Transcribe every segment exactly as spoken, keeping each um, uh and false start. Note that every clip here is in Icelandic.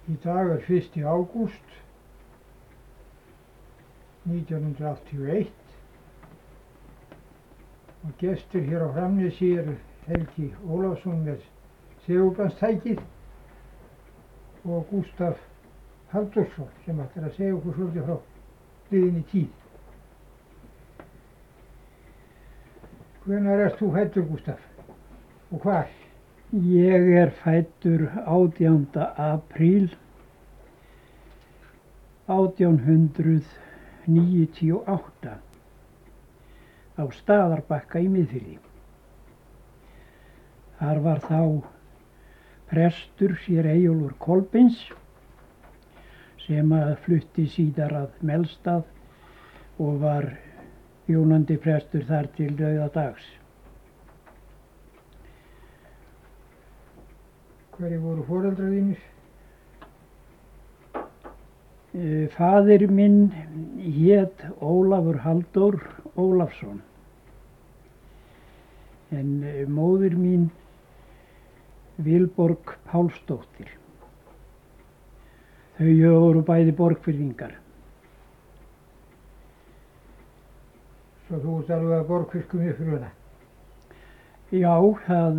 Í dag er fyrsti ágúst nítján hundruð áttatíu og eitt og gestir hér á Framnesi eru Helgi Ólafsson með segulbandstækið og Gústaf Halldórsson sem ætlar að segja okkur svolítið frá liðinni tíð. Hvenær ert þú fæddur, Gústaf? Og hvar? Ég er fæddur átjánda apríl átján hundruð níutíu og átta á Staðarbakka í Miðfirði. Þar var þá prestur sér Eyjólfur Kolbeins sem að flutti síðar að Melstað og var þjónandi prestur þar til dauðadags. Hverjir voru foreldrar þínir? Faðir minn hét Ólafur Halldór Ólafsson en móðir mín Vilborg Pálsdóttir. Þau voru bæði Borgfirðingar. Svo þú ert alveg að Borgfirskum uppruna? Já, það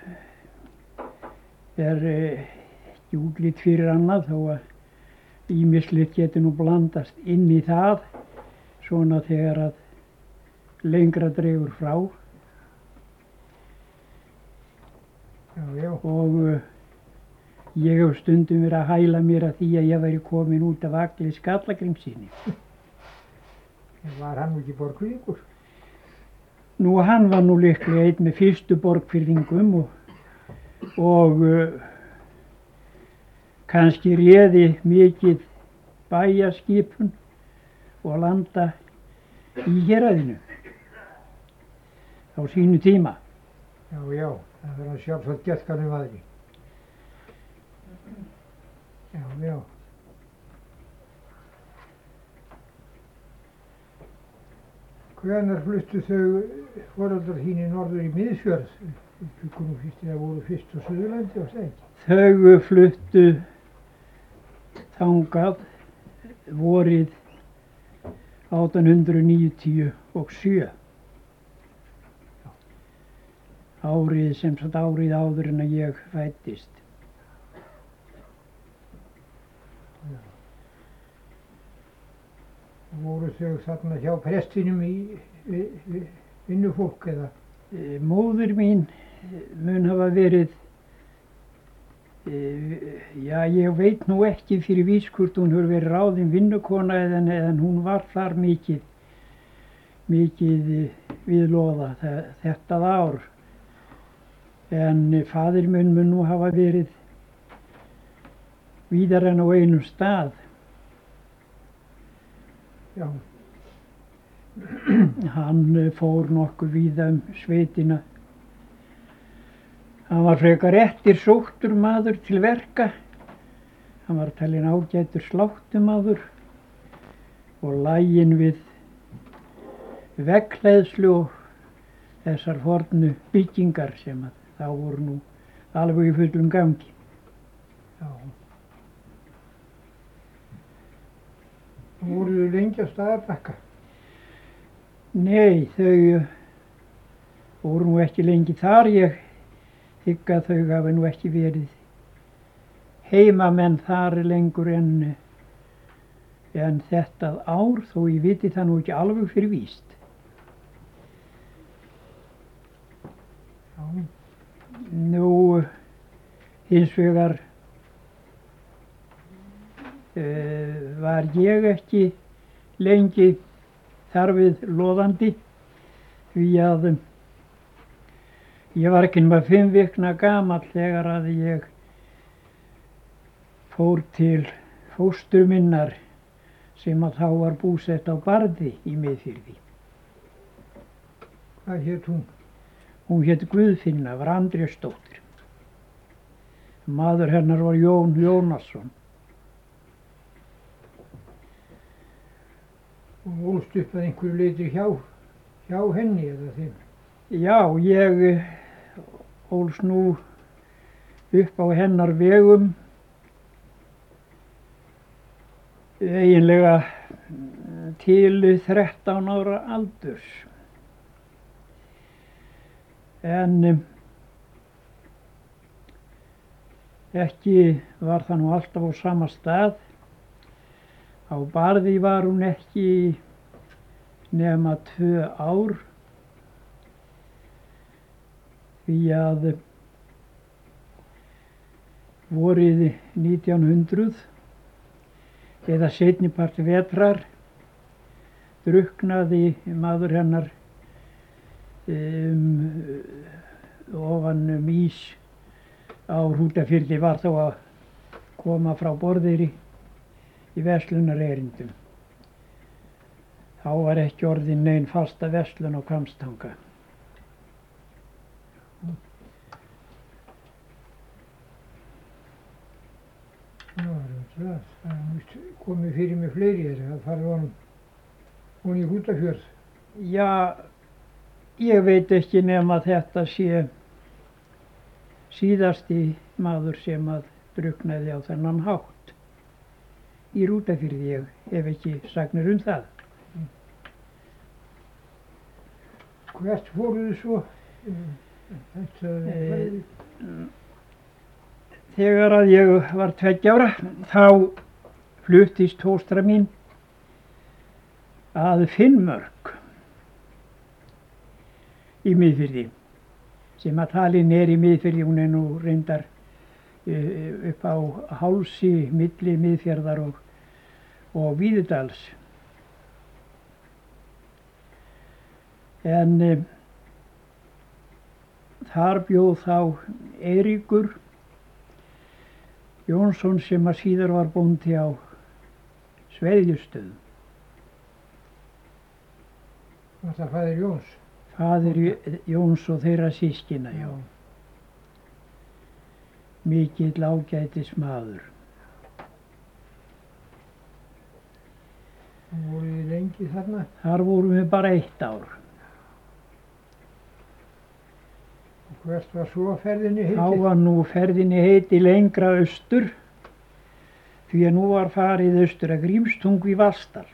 er ekki útlit fyrir annað þó að ýmislegt getur nú blandast inn í það svona þegar að lengra dregur frá. Já, já. Og ég hef stundum verið að hæla mér að því að ég væri komin út af Agli Skallagrímssyni. Var hann ekki Borgfirðingur? Nú, hann var nú líklega einn með fyrstu Borgfirðingum og, og uh, kannski réði mikið bæjarskipun og landa í héraðinu á sínu tíma. Já, já, það verður sjálfsagt gætkanum aðri. Já, já. Hvenær fluttu þau foreldrar þínir norður í Miðfjörð? Bjuggu nú fyrst þegar voru fyrst á Suðurlandi og það ekki? Þau fluttu þangað vorið átján hundruð níutíu og sjö. Árið sem sagt árið áður en að ég fæddist. Já. Voru þau þarna hjá prestinum í vi, vi, vinnufólk eða? Móðir mín mun hafa verið, já, ég veit nú ekki fyrir víst hvort hún hefur verið ráðin vinnukona eða en hún var þar mikið, mikið við loða þetta ár. En faðir minn mun nú hafa verið víðar en á einum stað. Já. Hann fór nokkuð víða um sveitina. Hann var frekar eftirsóttur maður til verka. Hann var talinn ágætur sláttumaður og laginn við veggleiðslu og þessar fornu byggingar sem að þá voru nú alveg í fullum gangi. Já. Voru þau lengi á Staðarbakka? Nei, þau voru nú ekki lengi þar. Ég hygg að þau hafi nú ekki verið heimamenn þar lengur en, en þetta ár, þó ég viti það nú ekki alveg fyrir víst. Já. Nú, hins vegar uh, var ég ekki lengi þar við loðandi því að ég var ekki nema fimm vikna gamall þegar að ég fór til fóstur minnar sem að þá var búsett á Barði í Miðfirði. Hvað hét hún? Hún hét Guðfinna, var Andrésdóttir. Maður hennar var Jón Jónasson. Og ólst upp að einhverju leyti hjá, hjá henni eða þeim? Já, ég ólst nú upp á hennar vegum eiginlega til þrettán ára aldurs. En ekki var það nú alltaf á sama stað. Á Barði var hún ekki nema tvö ár, því að vorið nítján hundruð eða seinnipart vetrar drukknaði maður hennar um, ofan um ís á Hrútafirði, var þá að koma frá Borðeyri í verslunarerindum. Þá var ekki orðin nein fasta verslun á Hvammstanga. Já, það er það. Það er komið fyrir mig fleiri þegar það farið honum hún í Hrútafjörð. Já, ég veit ekki nema þetta sé síðasti maður sem að drukknaði á þennan hátt í Hrútafirði. Ég hef ekki sagnir um það. Hvert fóruðu svo? Þetta Eh, Þegar að ég var tveggja ára þá fluttist fóstra mín að Finnmörk í Miðfirði, sem að talin er í Miðfirði. Hún er nú reyndar uh, upp á hálsi milli Miðfjarðar og, og Víðidals. En uh, þar bjóð þá Eiríkur Jónsson, sem að síðar var bóndi á Sveiðjustöðum. var það faðir Jóns. Faðir Jóns og þeirra systkina, já. Mikill ágætis maður. Og voruð þið lengi þarna? Þar vorum við bara eitt ár. Og hvert var svo ferðinni Þá heitið? var nú ferðinni heiti lengra austur, því að nú var farið austur að Grímstungu í Vatnsdal.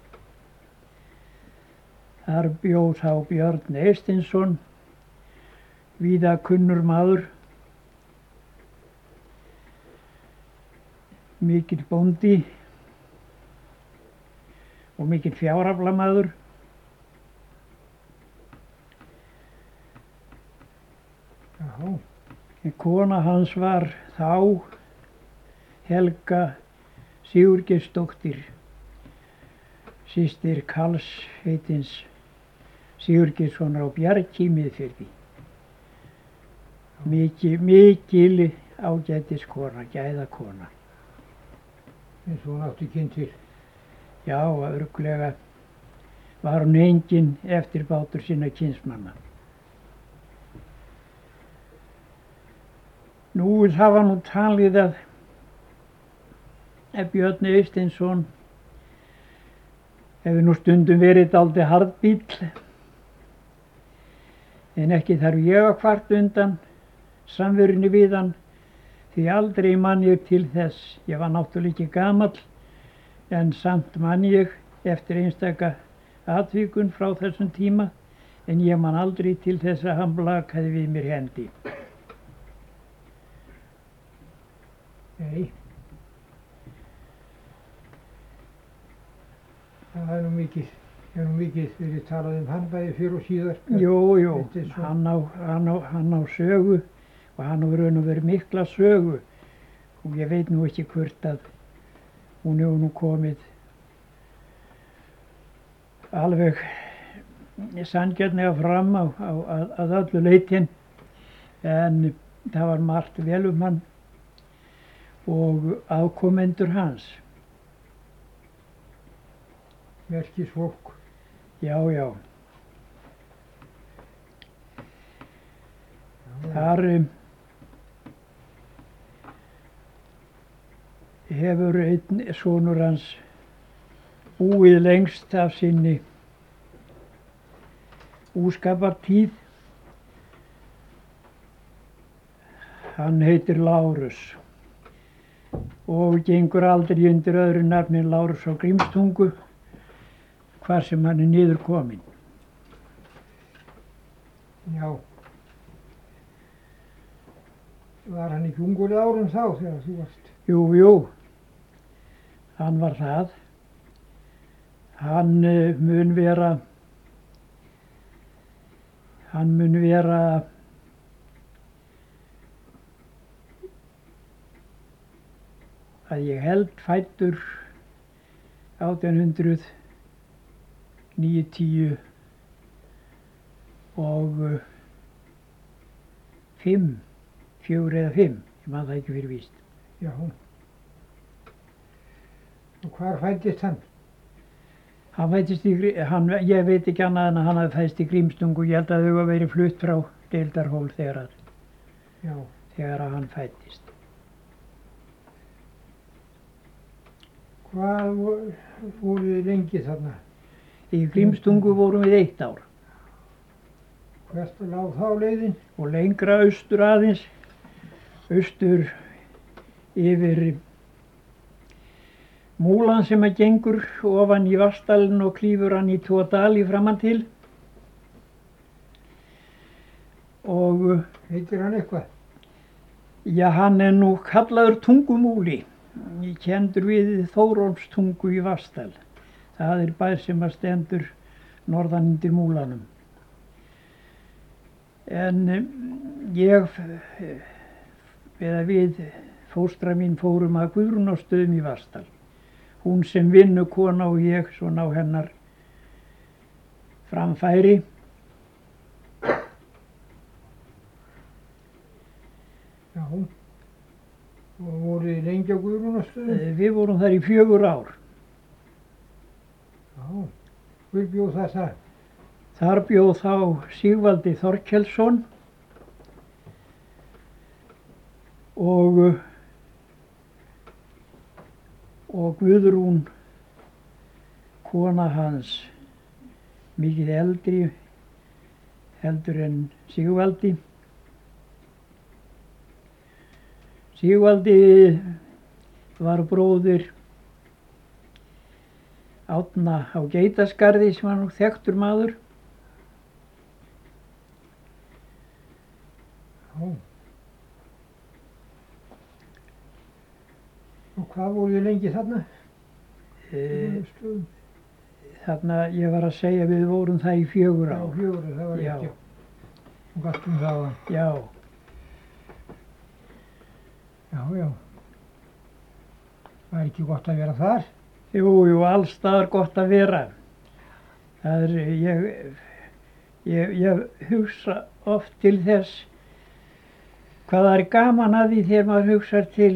Þar bjó þá Björn Eystinsson, víða kunnur maður, mikill bóndi og mikill fjáraflamaður. Já, En kona hans var þá Helga Sigurgeirsdóttir, systir Karls heitins Sigurgeirssonar á Bjargi í Miðfirði. Mikil, mikil ágætis kona, gæða kona. eins og hún átti kyn til. Já, örugglega var hún engin eftirbátur sinna kynsmanna. Nú, það var nú talið að að Björn Eystinsson hefði nú stundum verið dálítið harðbíll, en ekki þarf ég að kvarta undan samverunni við hann, því aldrei man ég til þess. Ég var náttúrulega ekki gamall, en samt man ég eftir einstaka atvikun frá þessum tíma, en ég man aldrei til þess að hann blakaði við mér hendi. Nei. Það er nú mikið, er nú mikið verið talað um hann bæði fyrr og síðar. Jú, jú, Eystinsson. hann á, hann, á, hann á sögu, og hann á raun og verið mikla sögu, og ég veit nú ekki hvort að hún hefur nú komið alveg sanngjarnlega fram á, á, að, að öllu leitin, en það var margt vel um hann og afkomendur hans. Merkisfólk. Já, já. Þar um, hefur einn sonur hans búið lengst af sinni búskapartíð. Hann heitir Lárus. og gengur aldrei undir öðru nafni en Lárus á Grímstungu, hvar sem hann er niður kominn. Já. Var hann ekki ungur í árum þá þegar þú varst? Jú, jú, hann var það. Hann uh, mun vera, hann mun vera að ég held fæddur átján hundruð níutíu og uh, fimm, fjögur eða fimm, ég man það ekki fyrir víst. Já. Og hvar fæddist hann? Hann fæddist í, Grí- hann, ég veit ekki annað en að hann hafði fæddist í Grímstungu, ég held að þau hafa verið flutt frá Deildarhól þegar, að, Já. þegar að hann fæddist. Hvað vo- voruð þið lengi þarna? Í Grímstungu vorum við eitt ár Hvert lá þá leiðin? og lengra austur aðeins, austur yfir múlan sem að gengur ofan í Vatnsdalinn og klýfur hann í tvo dali framan til. Og Heitir hann eitthvað? já, hann er nú kallaður Tungumúli, kenndur við Þórólfstungu í Vatnsdal. Það er bær sem að stendur norðan undir múlanum. En um, ég, eða við, fóstra mín fórum að Guðrúnarstöðum í Vatnsdal. Hún sem vinnukona og ég svona á hennar framfæri. Já. Og voruð þið lengi á Guðrúnarstöðum? Eh, Við vorum þar í fjögur ár. Já. Hver bjó það þar? Þar bjó þá Sigvaldi Þorkelsson og, og Guðrún, kona hans, mikið eldri heldur en Sigvaldi. Sigvaldi var bróðir Árna á Geitaskarði sem var nú þekktur maður. Já. Og hvað voruð þið lengi þarna? E, Guðrúnarstöðum? þarna ég var að segja við vorum það í fjögur Já, ár. fjögur, það var Já. ekki. Og gott um það. Já, Já, já. Það er ekki gott að vera þar. jú, jú, alls staðar gott að vera. Það er, ég, ég, ég hugsa oft til þess hvað það er gaman að því þegar maður hugsar til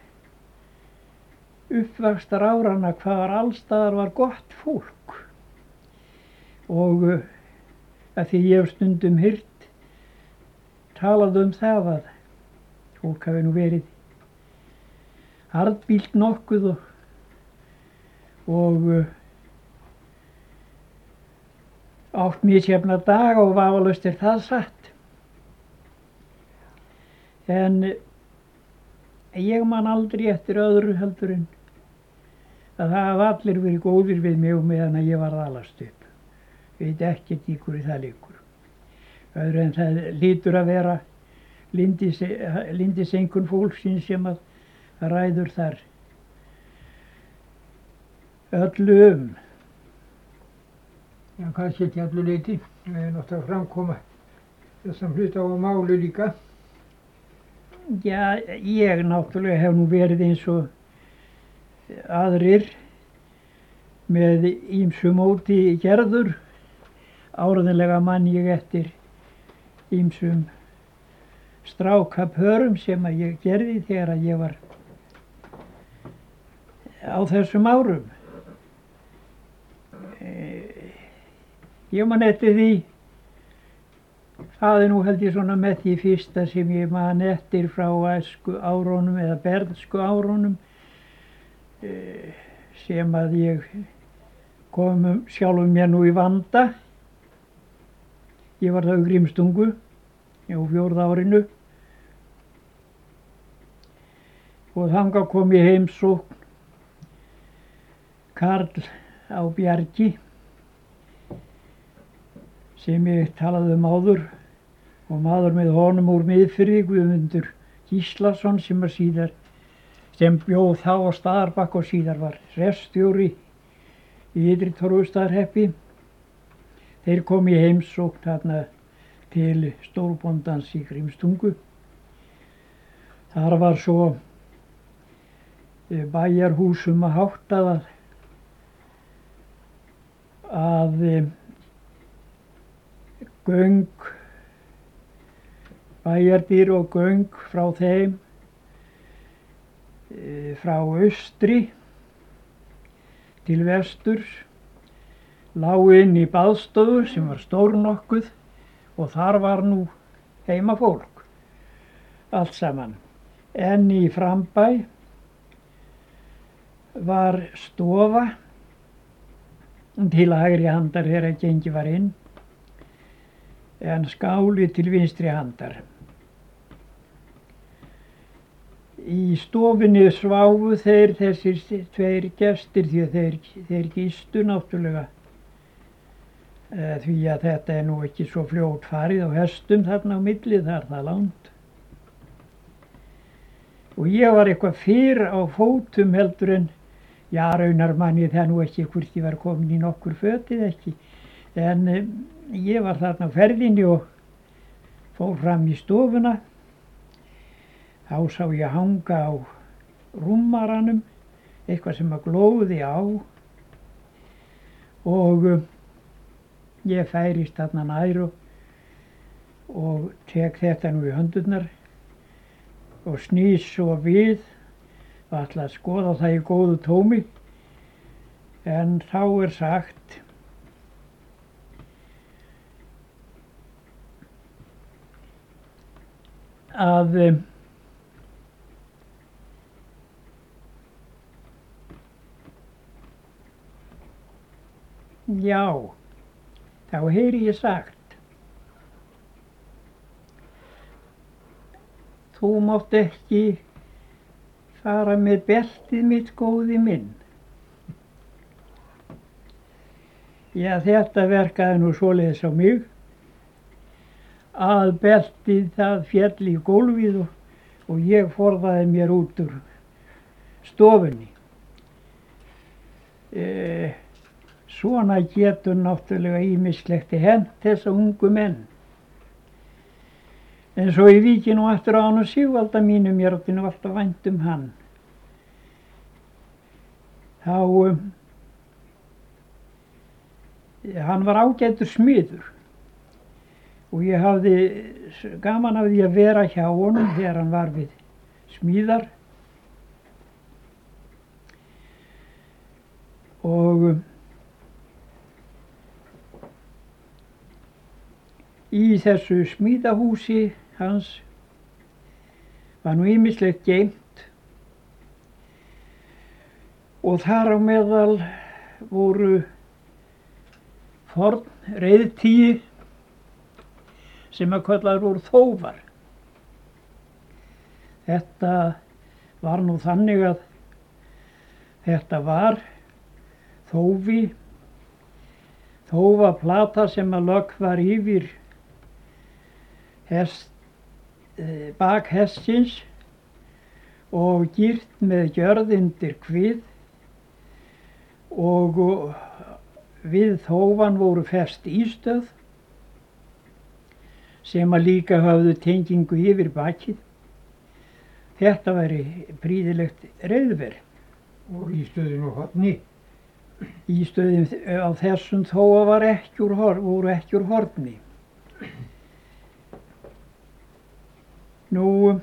uppvaxtar árana, hvað var alls staðar var gott fólk. Og uh, að því ég hef stundum heyrt talað um það að fólk hafi nú verið harðbýlt nokkuð og, og uh, átt misjafna daga og vafalaust er það satt. En uh, ég man aldrei eftir öðru heldur en að það hafa allir verið góðir við mig og meðan að ég var að alast upp. Veit ekkert í hverju það liggur. Öðru en það lítur að vera lindis, lindisengun fólksins sem að ræður þar öllu um. Já, kannski ekki allu leyti. Það er náttúrulega framkoma þessum hluta á máli líka. Já, ég náttúrulega hef nú verið eins og aðrir með ýmsu móti gerður. Áreiðanlega man ég eftir ýmsum strákapörum sem að ég gerði þegar að ég var á þessum árum. Ég man eftir því, það er nú held ég svona með því fyrsta sem ég man eftir frá æsku árunum eða bernsku árunum, sem að ég kom sjálfum mér nú í vanda. Ég var þá í Grímstungu á fjórða árinu. og þangað kom í heimsókn Karl á Bjargi sem ég talaði um áður og maður með honum úr Miðfirði, Guðmundur Gíslason sem var síðar sem bjóð þá á Staðarbakka og síðar var hreppstjóri í Ytri-Torfustaðahreppi. Þeir kom í heimsókn þarna til stórbóndans í Grímstungu. Þar var svo bæjarhúsum að háttað að, að göng, bæjardýr og göng frá þeim frá austri til vesturs lágu inn í baðstofu sem var stór nokkuð og þar var nú heima fólk allt saman. En í frambæ var stofa til hægri handar þegar gengið var inn en skáli til vinstri handar. Í stofunni sváfu þeir þessir tveir gestir því að þeir, þeir gistu náttúrulega e, því að þetta er nú ekki svo fljótt farið á hestum þarna á milli, það er það langt. Og ég var eitthvað fyrr á fótum heldur en, já raunar man ég það nú ekki hvort ég var komin í nokkur fötið ekki, en e, ég var þarna á ferðinni og fór fram í stofuna. Þá sá ég hanga á rúmmaranum eitthvað sem að glóði á og ég færist þarna nær og, og tek þetta nú í höndurnar og snýs svo við og ætla að skoða það í góðu tómi en þá er sagt að já, þá heyri ég sagt þú mátt ekki fara með beltið mitt góði minn. Já, þetta verkaði nú svoleiðis á mig að beltið það féll í gólfið og, og ég forðaði mér út úr stofunni. E, svona getur náttúrulega ýmislegt hent þessa ungu menn. En svo ég víki nú aftur á hann og Sigvalda mínu, mér átti nú alltaf vænt um hann. Þá, um, hann var ágætur smiður og ég hafði gaman af því að vera hjá honum þegar hann var við smíðar. Og um, í þessu smíðahúsi hans var nú ýmislegt geymt og þar á meðal voru forn reiðtýr sem að kallaðir voru þófar. Þetta var nú þannig að þetta var þófi, þófaplata sem að lögð var yfir hest, eh, bak hestsins og girt með gjörð undir kvið og við þófan voru fest ístöð sem að líka höfðu tengingu yfir bakið. Þetta væri prýðilegt reiðver. Og ístöðin og horni. Ístöðin á þessum þófa var ekki úr, voru ekki úr horni. Nú,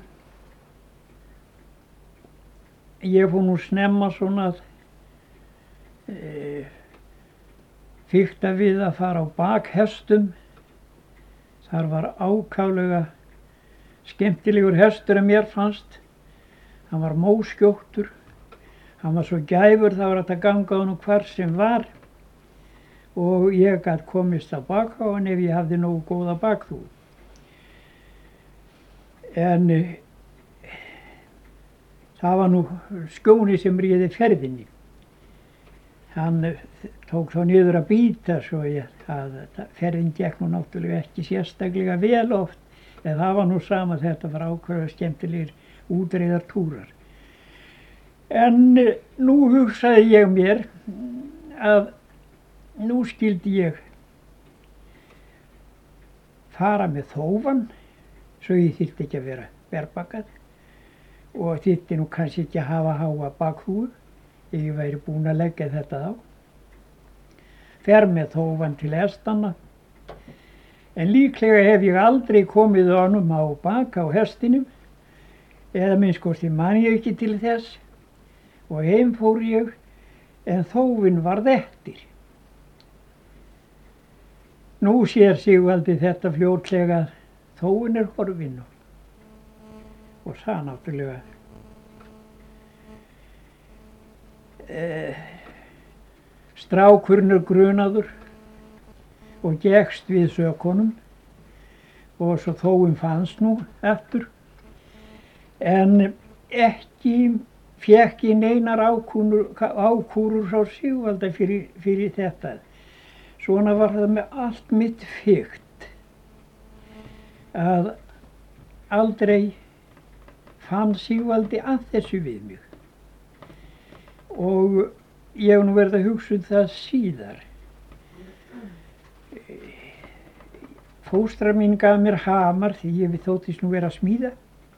ég fór nú snemma svona að e, fikta við að fara á bak hestum. Þar var ákaflega skemmtilegur hestur að mér fannst. Hann var móskjóttur. Hann var svo gæfur, það var hægt að ganga á hann hvar sem var og ég gat komist á bak á hann ef ég hafði nógu góða bakþúfu. En það var nú Skjóni sem réði ferðinni. Hann tók þá niður að bíta svo ég, að ferðin gekk nú náttúrulega ekki sérstaklega vel oft, en það var nú sama, þetta var ákveðið skemmtilegir útreiðartúrar. En nú hugsaði ég mér að nú skildi ég fara með þófan svo ég þyrfti ekki að vera berbakað og þyrfti nú kannski ekki að hafa háa bakhúfu, ég væri búin að leggja þetta á. Fer með þófan til hestana, en líklega hef ég aldrei komið honum á bak á hestinum, eða minnst kosti man ég ekki til þess, og heim fór ég, en þófinn varð eftir. Nú sér Sigvaldi þetta fljótlega að þófinn er horfinn og það náttúrulega eh, strákurinn er grunaður og gekkst við sökunum og svo þófinn fannst nú eftir, en ekki fékk ég neinar ákúrur, ákúrur frá Sigvalda fyrir, fyrir þetta. Svona var það með allt mitt fikt að aldrei fann Sigvaldi að þessu við mig. Og ég hef nú verið að hugsa um það síðar. Fóstra mín gaf mér hamar því ég þóttist nú vera að smíða.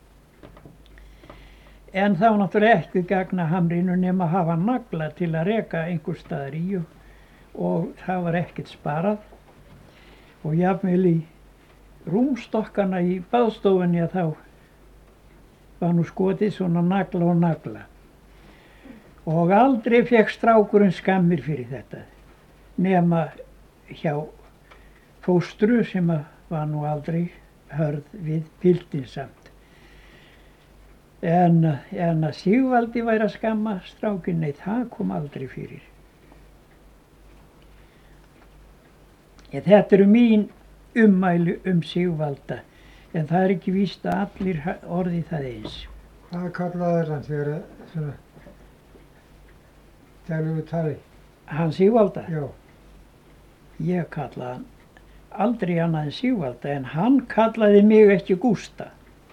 En það var náttúrulega ekki gagn að hamrinu nema að hafa nagla til að reka einhver staðar í og, og það var ekkert sparað. Og jafnvel í rúmstokkana í baðstofunni að þá var nú skotið svona nagla og nagla. Og aldrei fékk strákurinn skammir fyrir þetta, nema hjá fóstru sem var nú aldrei hörð við piltinn samt. En, en að Sigvaldi væri að skamma strákinn, nei, það kom aldrei fyrir. En þetta eru mín ummæli um Sigvalda, en það er ekki víst að allir orði það eins. Hvað kallaði hann þegar svona dælugu tali? Hann Sigvalda? Já. Ég kallaði hann aldrei annað en Sigvalda, en hann kallaði mig ekki Gústa.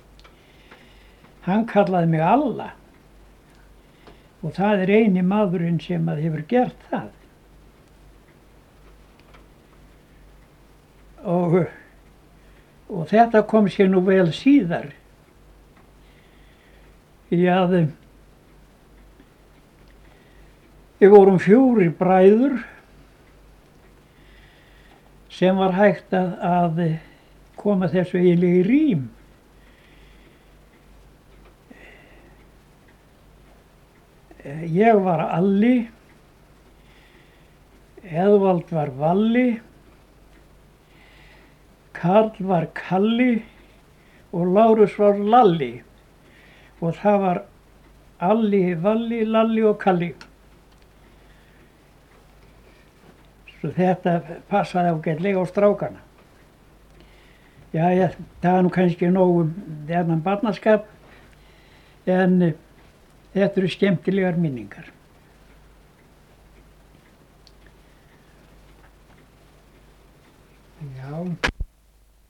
Hann kallaði mig Alla og það er eini maðurinn sem að hefur gert það. Og, og þetta kom sér nú vel síðar. Því að við vorum fjórir bræður sem var hægt að, að koma þessu eiginlega í rím. Ég var Alli, Eðvald var Valli, Karl var Kalli og Lárus var Lalli. Og það var Alli, Valli, Lalli og Kalli. Svo þetta passaði ágætlega á strákana. Jæja, það er nú kannski nóg um þennan barnaskap, en þetta eru skemmtilegar minningar.